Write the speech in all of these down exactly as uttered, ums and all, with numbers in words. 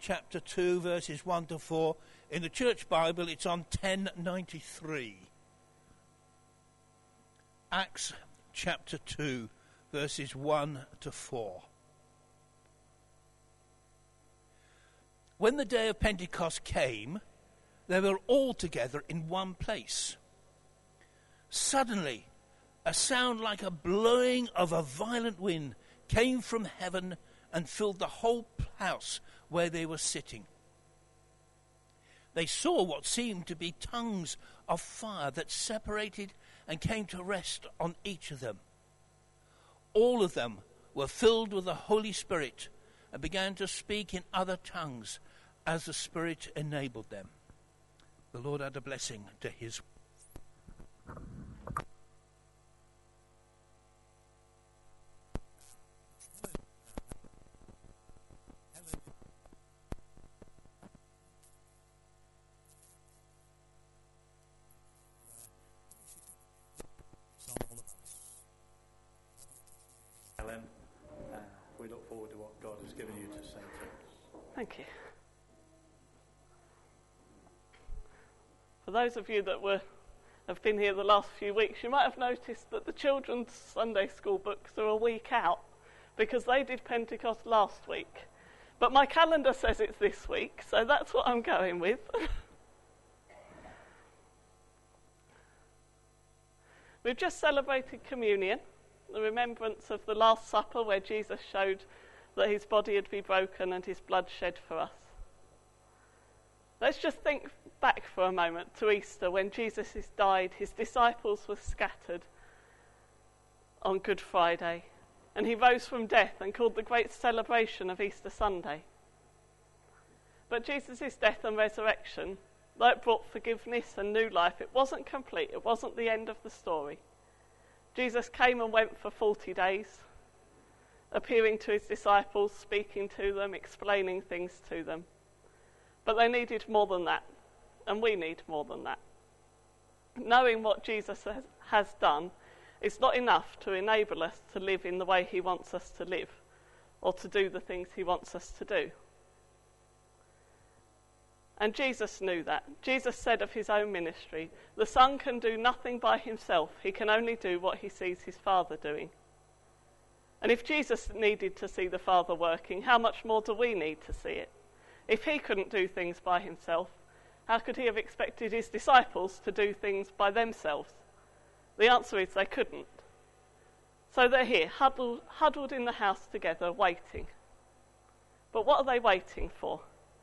chapter two, verses one to four. In the Church Bible, it's on ten ninety-three. Acts chapter two, verses one to four. When the day of Pentecost came, they were all together in one place. Suddenly, a sound like a blowing of a violent wind came from heaven and filled the whole house where they were sitting. They saw what seemed to be tongues of fire that separated and came to rest on each of them. All of them were filled with the Holy Spirit and began to speak in other tongues as the Spirit enabled them. The Lord add a blessing to his Helen, uh, we look forward to what God has given you to say to us. Thank you. For those of you that were have been here the last few weeks, you might have noticed that the children's Sunday school books are a week out because they did Pentecost last week. But my calendar says it's this week, so that's what I'm going with. We've just celebrated communion, the remembrance of the Last Supper where Jesus showed that his body had been broken and his blood shed for us. Let's just think back for a moment to Easter when Jesus has died, his disciples were scattered on Good Friday, and he rose from death and called the great celebration of Easter Sunday. But Jesus' death and resurrection, though it brought forgiveness and new life, it wasn't complete, it wasn't the end of the story. Jesus came and went for forty days, appearing to his disciples, speaking to them, explaining things to them. But they needed more than that, and we need more than that. Knowing what Jesus has, has done is not enough to enable us to live in the way he wants us to live, or to do the things he wants us to do. And Jesus knew that. Jesus said of his own ministry, the Son can do nothing by himself. He can only do what he sees his Father doing. And if Jesus needed to see the Father working, how much more do we need to see it? If he couldn't do things by himself, how could he have expected his disciples to do things by themselves? The answer is they couldn't. So they're here, huddled, huddled in the house together, waiting. But what are they waiting for?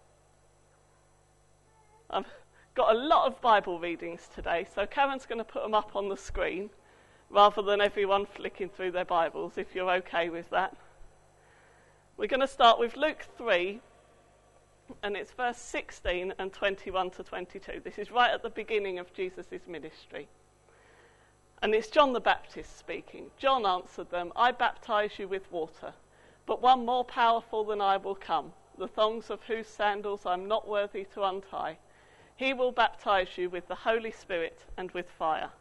I've got a lot of Bible readings today, so Karen's going to put them up on the screen, rather than everyone flicking through their Bibles, if you're okay with that. We're going to start with Luke three, and it's verse sixteen and twenty-one to twenty-two. This is right at the beginning of Jesus' ministry. And it's John the Baptist speaking. John answered them, I baptize you with water, but one more powerful than I will come, the thongs of whose sandals I'm not worthy to untie. He will baptize you with the Holy Spirit and with fire.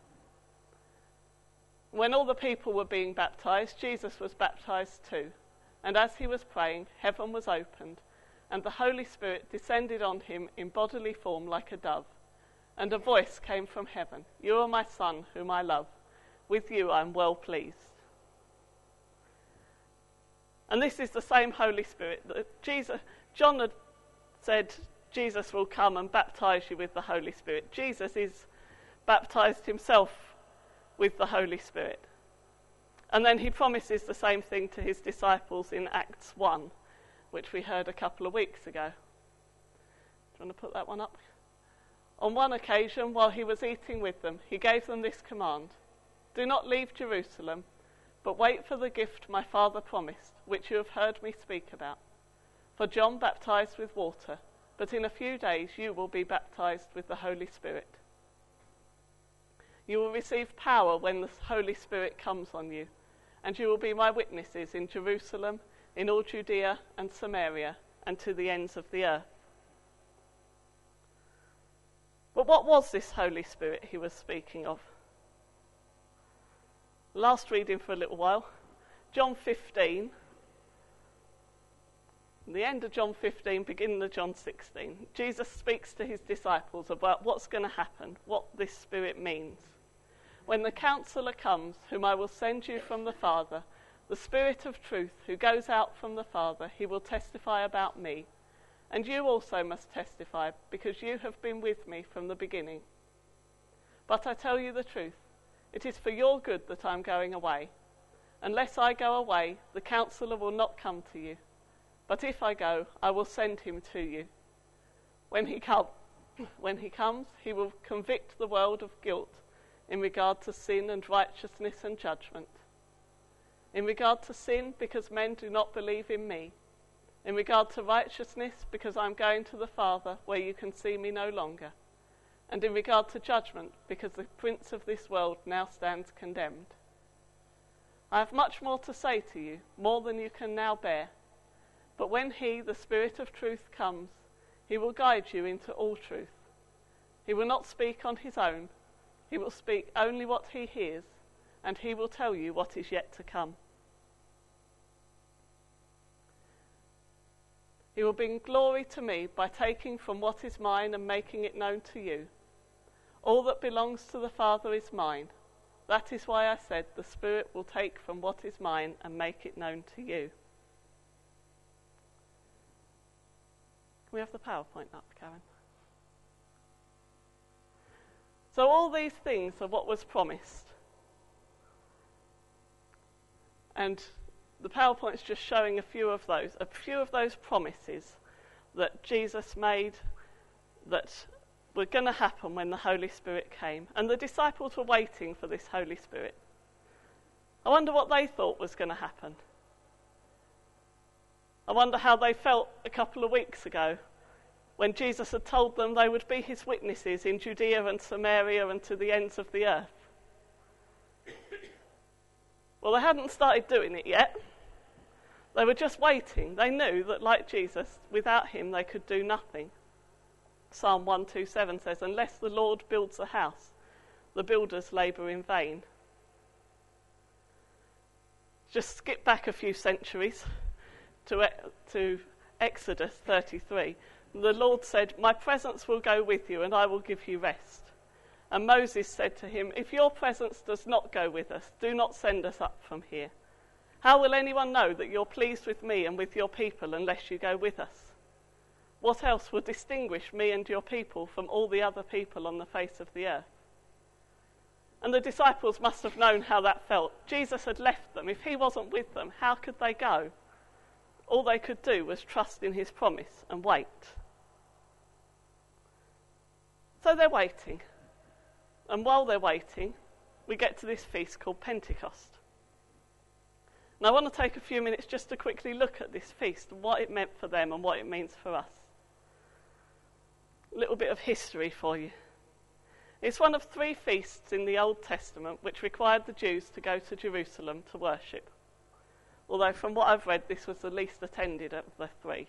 When all the people were being baptized, Jesus was baptized too. And as he was praying, heaven was opened, and the Holy Spirit descended on him in bodily form like a dove. And a voice came from heaven, You are my Son, whom I love. With you I am well pleased. And this is the same Holy Spirit that Jesus, John had said, Jesus will come and baptize you with the Holy Spirit. Jesus is baptized himself with the Holy Spirit. And then he promises the same thing to his disciples in Acts one, which we heard a couple of weeks ago. Do you want to put that one up? On one occasion, while he was eating with them, he gave them this command: Do not leave Jerusalem, but wait for the gift my Father promised, which you have heard me speak about. For John baptized with water, but in a few days you will be baptized with the Holy Spirit. You will receive power when the Holy Spirit comes on you, and you will be my witnesses in Jerusalem, in all Judea and Samaria, and to the ends of the earth. But what was this Holy Spirit he was speaking of? Last reading for a little while, John fifteen. the end of John fifteen, beginning of John sixteen, Jesus speaks to his disciples about what's going to happen, what this Spirit means. When the Counselor comes, whom I will send you from the Father, the Spirit of truth, who goes out from the Father, he will testify about me. And you also must testify, because you have been with me from the beginning. But I tell you the truth, it is for your good that I am going away. Unless I go away, the Counselor will not come to you. But if I go, I will send him to you. When he, com- when he comes, he will convict the world of guilt in regard to sin and righteousness and judgment. In regard to sin, because men do not believe in me. In regard to righteousness, because I am going to the Father, where you can see me no longer. And in regard to judgment, because the prince of this world now stands condemned. I have much more to say to you, more than you can now bear. But when he, the Spirit of truth, comes, he will guide you into all truth. He will not speak on his own. He will speak only what he hears, and he will tell you what is yet to come. He will bring glory to me by taking from what is mine and making it known to you. All that belongs to the Father is mine. That is why I said the Spirit will take from what is mine and make it known to you. Can we have the PowerPoint up, Karen? So all these things are what was promised. And the PowerPoint's just showing a few of those, a few of those promises that Jesus made that were going to happen when the Holy Spirit came. And the disciples were waiting for this Holy Spirit. I wonder what they thought was going to happen. I wonder how they felt a couple of weeks ago when Jesus had told them they would be his witnesses in Judea and Samaria and to the ends of the earth. Well, they hadn't started doing it yet. They were just waiting. They knew that, like Jesus, without him they could do nothing. Psalm one twenty-seven says, unless the Lord builds a house, the builders labour in vain. Just skip back a few centuries to, to Exodus thirty-three. The Lord said, my presence will go with you and I will give you rest. And Moses said to him, if your presence does not go with us, do not send us up from here. How will anyone know that you're pleased with me and with your people unless you go with us? What else will distinguish me and your people from all the other people on the face of the earth? And the disciples must have known how that felt. Jesus had left them. If he wasn't with them, how could they go? All they could do was trust in his promise and wait. So they're waiting. And while they're waiting, we get to this feast called Pentecost. And I want to take a few minutes just to quickly look at this feast and what it meant for them and what it means for us. A little bit of history for you. It's one of three feasts in the Old Testament which required the Jews to go to Jerusalem to worship. Although from what I've read, this was the least attended of the three.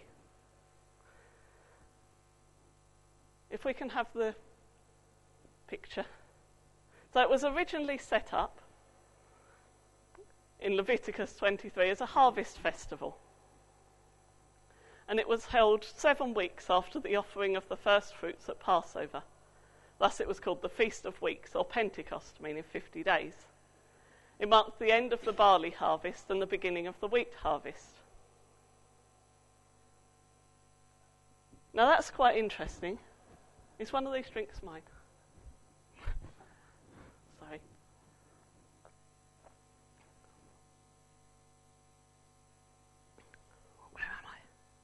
If we can have the picture. So it was originally set up in Leviticus twenty-three as a harvest festival. And it was held seven weeks after the offering of the first fruits at Passover. Thus it was called the Feast of Weeks, or Pentecost, meaning fifty days. It marked the end of the barley harvest and the beginning of the wheat harvest. Now that's quite interesting. Is one of these drinks mine? Sorry. Where am I?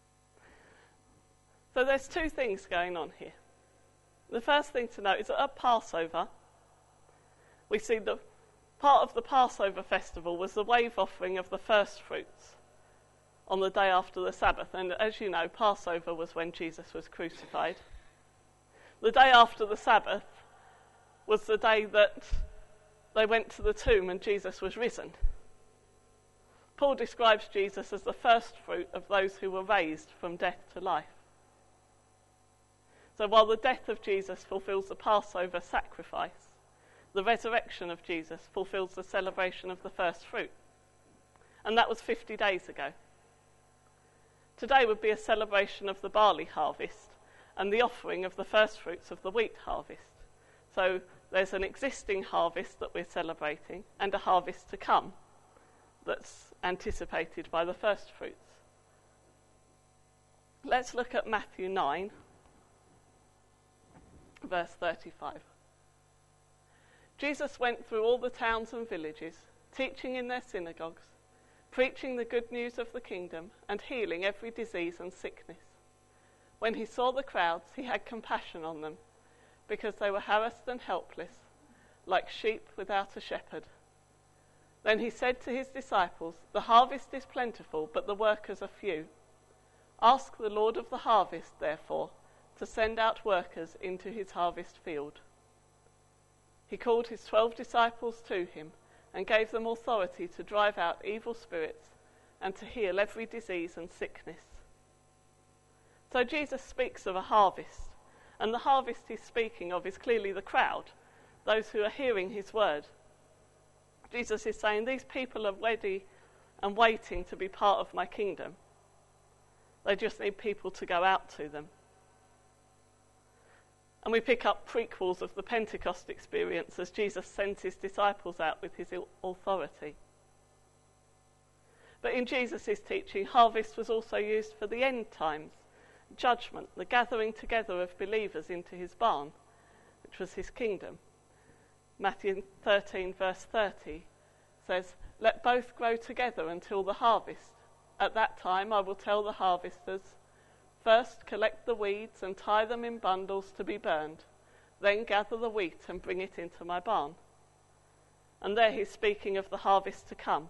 So there's two things going on here. The first thing to note is that at Passover, we see that part of the Passover festival was the wave offering of the first fruits on the day after the Sabbath. And as you know, Passover was when Jesus was crucified. The day after the Sabbath was the day that they went to the tomb and Jesus was risen. Paul describes Jesus as the first fruit of those who were raised from death to life. So while the death of Jesus fulfills the Passover sacrifice, the resurrection of Jesus fulfills the celebration of the first fruit. And that was fifty days ago. Today would be a celebration of the barley harvest and the offering of the first fruits of the wheat harvest. So there's an existing harvest that we're celebrating and a harvest to come that's anticipated by the first fruits. Let's look at Matthew nine, verse thirty-five. Jesus went through all the towns and villages, teaching in their synagogues, preaching the good news of the kingdom, and healing every disease and sickness. When he saw the crowds, he had compassion on them, because they were harassed and helpless, like sheep without a shepherd. Then he said to his disciples, "The harvest is plentiful, but the workers are few. Ask the Lord of the harvest, therefore, to send out workers into his harvest field." He called his twelve disciples to him and gave them authority to drive out evil spirits and to heal every disease and sickness. So Jesus speaks of a harvest, and the harvest he's speaking of is clearly the crowd, those who are hearing his word. Jesus is saying, these people are ready and waiting to be part of my kingdom. They just need people to go out to them. And we pick up prequels of the Pentecost experience as Jesus sends his disciples out with his authority. But in Jesus' teaching, harvest was also used for the end times, judgment, the gathering together of believers into his barn, which was his kingdom. Matthew thirteen, verse thirty says, "Let both grow together until the harvest. At that time I will tell the harvesters, first collect the weeds and tie them in bundles to be burned, then gather the wheat and bring it into my barn." And there he's speaking of the harvest to come.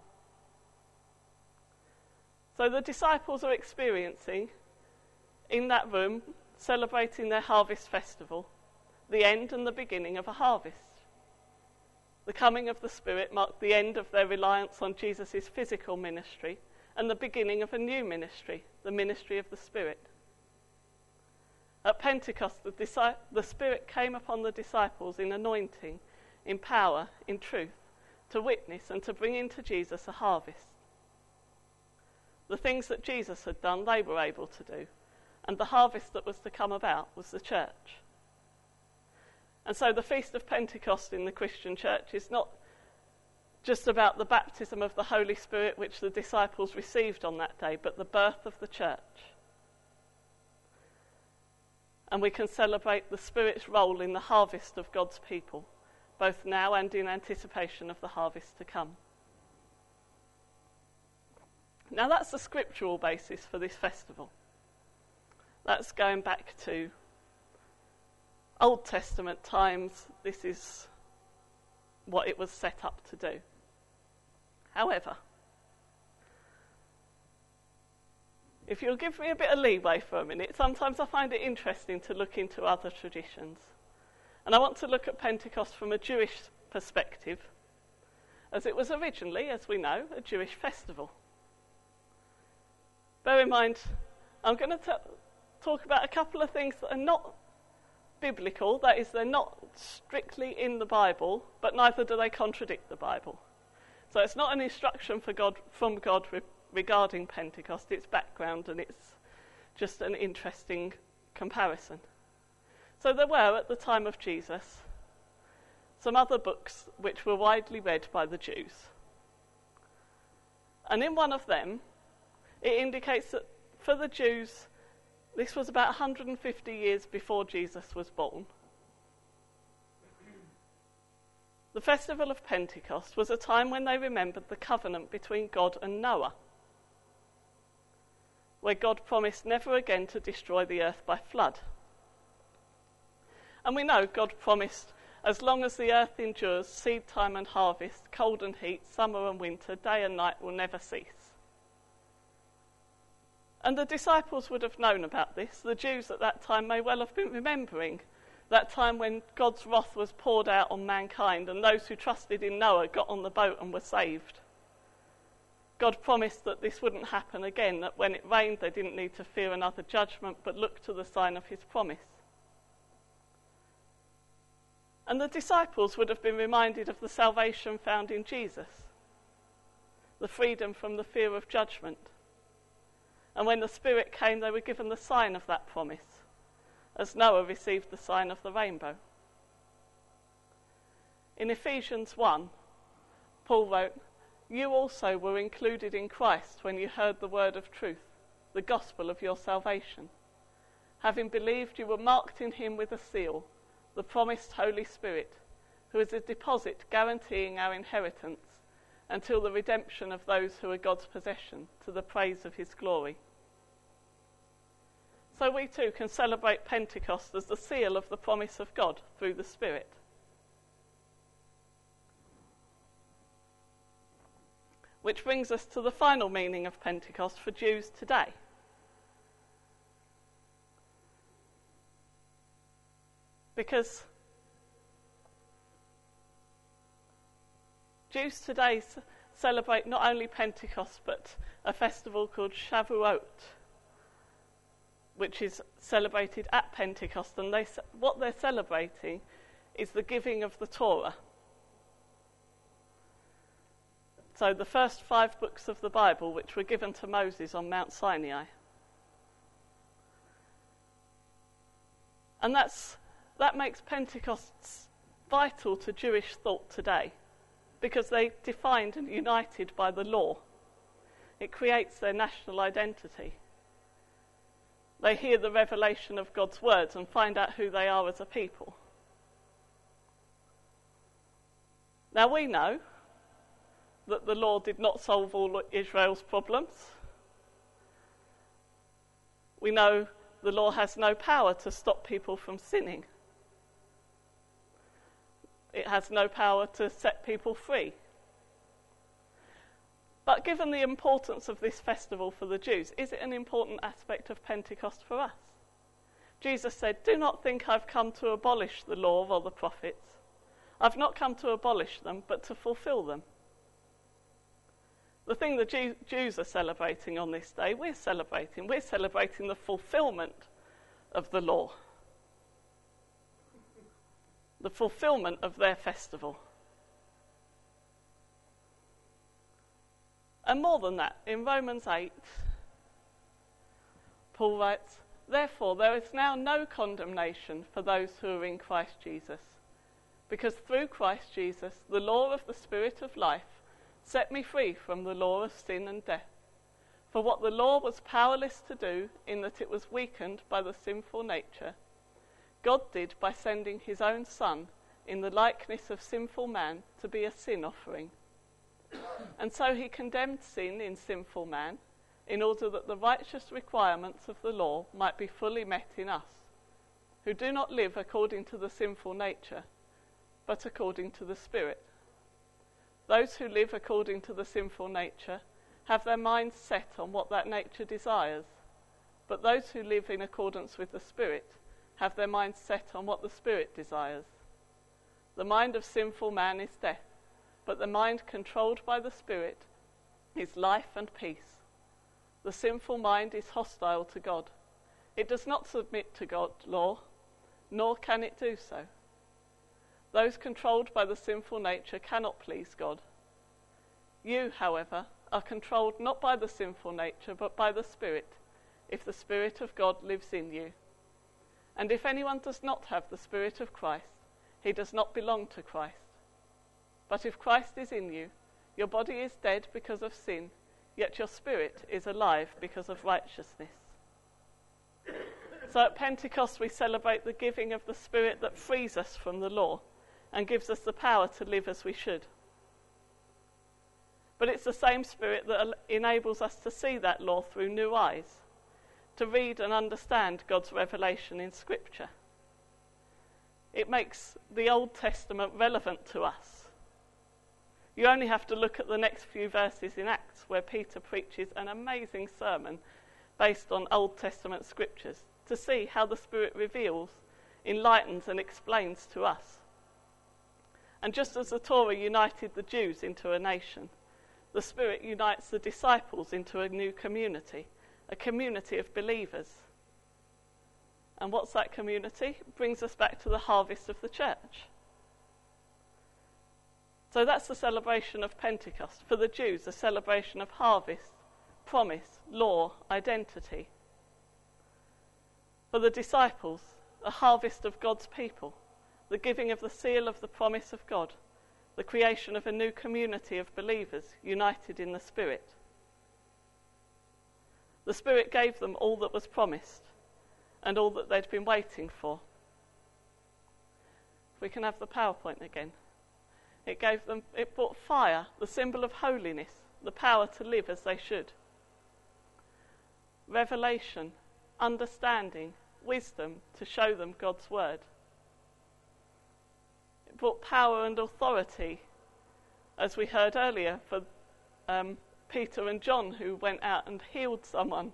So the disciples are experiencing, in that room, celebrating their harvest festival, the end and the beginning of a harvest. The coming of the Spirit marked the end of their reliance on Jesus' physical ministry and the beginning of a new ministry, the ministry of the Spirit. At Pentecost, the, disi- the Spirit came upon the disciples in anointing, in power, in truth, to witness and to bring into Jesus a harvest. The things that Jesus had done, they were able to do, and the harvest that was to come about was the church. And so the Feast of Pentecost in the Christian church is not just about the baptism of the Holy Spirit which the disciples received on that day, but the birth of the church. And we can celebrate the Spirit's role in the harvest of God's people, both now and in anticipation of the harvest to come. Now that's the scriptural basis for this festival. That's going back to Old Testament times. This is what it was set up to do. However, if you'll give me a bit of leeway for a minute, sometimes I find it interesting to look into other traditions. And I want to look at Pentecost from a Jewish perspective, as it was originally, as we know, a Jewish festival. Bear in mind, I'm going to t- talk about a couple of things that are not biblical, that is, they're not strictly in the Bible, but neither do they contradict the Bible. So it's not an instruction for God, from God re- regarding Pentecost, it's background, and it's just an interesting comparison. So there were, at the time of Jesus, some other books which were widely read by the Jews. And in one of them, it indicates that for the Jews, this was about one hundred fifty years before Jesus was born. The festival of Pentecost was a time when they remembered the covenant between God and Noah, where God promised never again to destroy the earth by flood. And we know God promised, as long as the earth endures, seed time and harvest, cold and heat, summer and winter, day and night will never cease. And the disciples would have known about this. The Jews at that time may well have been remembering that time when God's wrath was poured out on mankind and those who trusted in Noah got on the boat and were saved. God promised that this wouldn't happen again, that when it rained they didn't need to fear another judgment but look to the sign of his promise. And the disciples would have been reminded of the salvation found in Jesus, the freedom from the fear of judgment. And when the Spirit came, they were given the sign of that promise, as Noah received the sign of the rainbow. In Ephesians one, Paul wrote, "You also were included in Christ when you heard the word of truth, the gospel of your salvation. Having believed, you were marked in him with a seal, the promised Holy Spirit, who is a deposit guaranteeing our inheritance until the redemption of those who are God's possession, to the praise of his glory." So we too can celebrate Pentecost as the seal of the promise of God through the Spirit. Which brings us to the final meaning of Pentecost for Jews today. Because Jews today c- celebrate not only Pentecost, but a festival called Shavuot, which is celebrated at Pentecost. And they, what they're celebrating is the giving of the Torah. So the first five books of the Bible, which were given to Moses on Mount Sinai. And that's, that makes Pentecost vital to Jewish thought today, because they're defined and united by the law. It creates their national identity. They hear the revelation of God's words and find out who they are as a people. Now we know that the law did not solve all Israel's problems. We know the law has no power to stop people from sinning. It has no power to set people free. But given the importance of this festival for the Jews, is it an important aspect of Pentecost for us? Jesus said, "Do not think I've come to abolish the law or the prophets. I've not come to abolish them, but to fulfill them." The thing the Jew- Jews are celebrating on this day, we're celebrating. We're celebrating the fulfillment of the law. The fulfillment of their festival. And more than that, in Romans eight, Paul writes, "Therefore there is now no condemnation for those who are in Christ Jesus, because through Christ Jesus, the law of the Spirit of life set me free from the law of sin and death. For what the law was powerless to do, in that it was weakened by the sinful nature, God did by sending his own Son in the likeness of sinful man to be a sin offering. And so he condemned sin in sinful man, in order that the righteous requirements of the law might be fully met in us, who do not live according to the sinful nature, but according to the Spirit. Those who live according to the sinful nature have their minds set on what that nature desires, but those who live in accordance with the Spirit have their minds set on what the Spirit desires. The mind of sinful man is death, but the mind controlled by the Spirit is life and peace. The sinful mind is hostile to God. It does not submit to God's law, nor can it do so. Those controlled by the sinful nature cannot please God. You, however, are controlled not by the sinful nature, but by the Spirit, if the Spirit of God lives in you. And if anyone does not have the Spirit of Christ, he does not belong to Christ. But if Christ is in you, your body is dead because of sin, yet your spirit is alive because of righteousness. So at Pentecost we celebrate the giving of the Spirit that frees us from the law and gives us the power to live as we should. But it's the same Spirit that enables us to see that law through new eyes, to read and understand God's revelation in Scripture. It makes the Old Testament relevant to us. You only have to look at the next few verses in Acts, where Peter preaches an amazing sermon based on Old Testament scriptures, to see how the Spirit reveals, enlightens and explains to us. And just as the Torah united the Jews into a nation, the Spirit unites the disciples into a new community, a community of believers. And what's that community? It brings us back to the harvest of the church. So that's the celebration of Pentecost. For the Jews, a celebration of harvest, promise, law, identity. For the disciples, a harvest of God's people, the giving of the seal of the promise of God, the creation of a new community of believers united in the Spirit. The Spirit gave them all that was promised and all that they'd been waiting for. If we can have the PowerPoint again. It gave them, it brought fire, the symbol of holiness, the power to live as they should. Revelation, understanding, wisdom to show them God's word. It brought power and authority, as we heard earlier, for um, Peter and John, who went out and healed someone.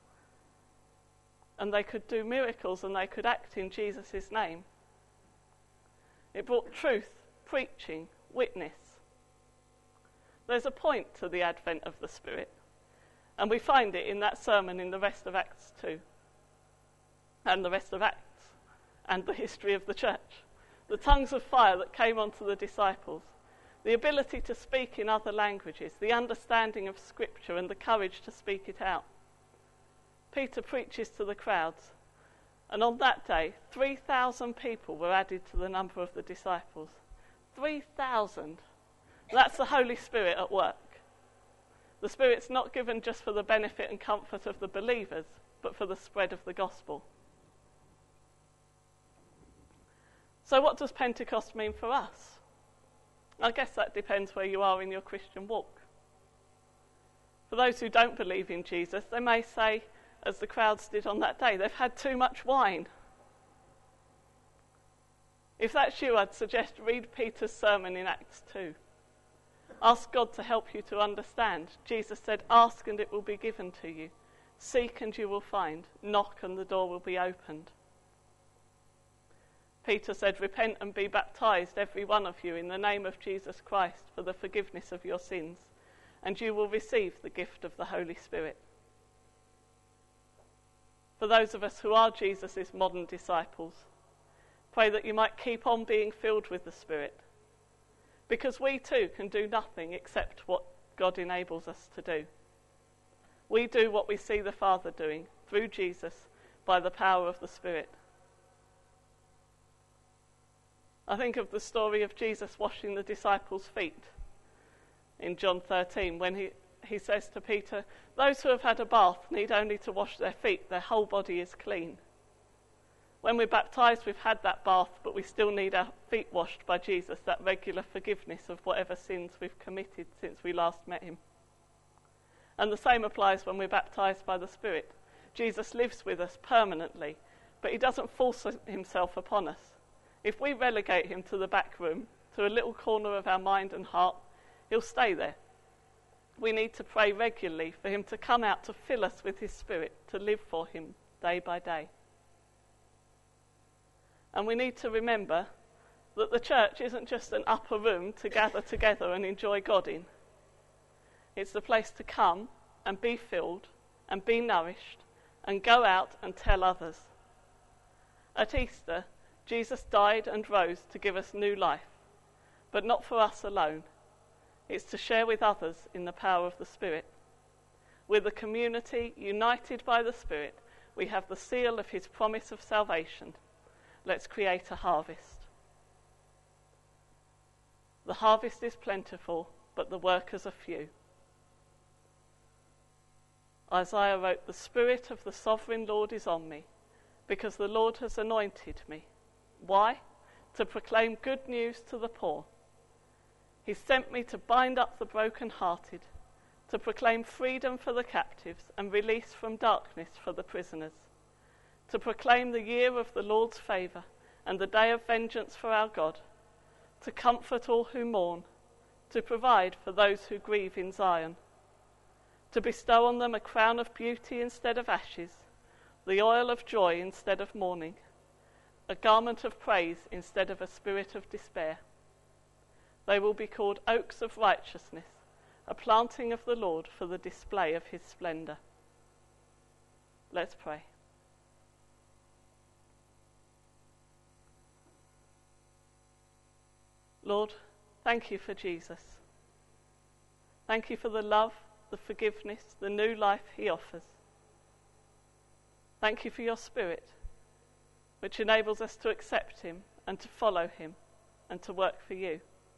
And they could do miracles and they could act in Jesus' name. It brought truth, preaching, witness. There's a point to the advent of the Spirit, and we find it in that sermon in the rest of Acts two, and the rest of Acts, and the history of the church. The tongues of fire that came onto the disciples, the ability to speak in other languages, the understanding of Scripture and the courage to speak it out. Peter preaches to the crowds, and on that day, three thousand people were added to the number of the disciples. three thousand. That's the Holy Spirit at work. The Spirit's not given just for the benefit and comfort of the believers, but for the spread of the gospel. So what does Pentecost mean for us? I guess that depends where you are in your Christian walk. For those who don't believe in Jesus, they may say, as the crowds did on that day, they've had too much wine. If that's you, I'd suggest read Peter's sermon in Acts two. Ask God to help you to understand. Jesus said, ask and it will be given to you. Seek and you will find. Knock and the door will be opened. Peter said, repent and be baptized, every one of you, in the name of Jesus Christ for the forgiveness of your sins, and you will receive the gift of the Holy Spirit. For those of us who are Jesus' modern disciples, pray that you might keep on being filled with the Spirit, because we too can do nothing except what God enables us to do. We do what we see the Father doing through Jesus by the power of the Spirit. I think of the story of Jesus washing the disciples' feet in John thirteen, when he, he says to Peter, those who have had a bath need only to wash their feet, their whole body is clean. When we're baptized, we've had that bath, but we still need our feet washed by Jesus, that regular forgiveness of whatever sins we've committed since we last met him. And the same applies when we're baptized by the Spirit. Jesus lives with us permanently, but he doesn't force himself upon us. If we relegate him to the back room, to a little corner of our mind and heart, he'll stay there. We need to pray regularly for him to come out to fill us with his Spirit, to live for him day by day. And we need to remember that the church isn't just an upper room to gather together and enjoy God in. It's the place to come and be filled and be nourished and go out and tell others. At Easter, Jesus died and rose to give us new life, but not for us alone. It's to share with others in the power of the Spirit. We're the community united by the Spirit. We have the seal of his promise of salvation. Let's create a harvest. The harvest is plentiful, but the workers are few. Isaiah wrote, the Spirit of the Sovereign Lord is on me, because the Lord has anointed me. Why? To proclaim good news to the poor. He sent me to bind up the brokenhearted, to proclaim freedom for the captives and release from darkness for the prisoners, to proclaim the year of the Lord's favour and the day of vengeance for our God, to comfort all who mourn, to provide for those who grieve in Zion, to bestow on them a crown of beauty instead of ashes, the oil of joy instead of mourning, a garment of praise instead of a spirit of despair. They will be called oaks of righteousness, a planting of the Lord for the display of his splendour. Let's pray. Lord, thank you for Jesus. Thank you for the love, the forgiveness, the new life he offers. Thank you for your Spirit, which enables us to accept him and to follow him and to work for you.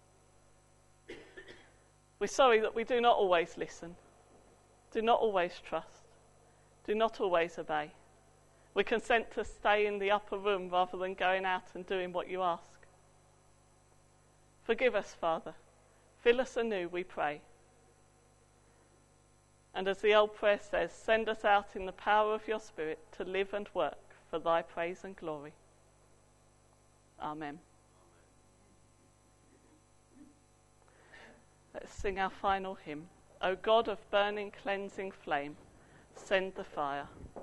We're sorry that we do not always listen, do not always trust, do not always obey. We consent to stay in the upper room rather than going out and doing what you ask. Forgive us, Father. Fill us anew, we pray. And as the old prayer says, send us out in the power of your Spirit to live and work for thy praise and glory. Amen. Let's sing our final hymn. O God of burning, cleansing flame, send the fire.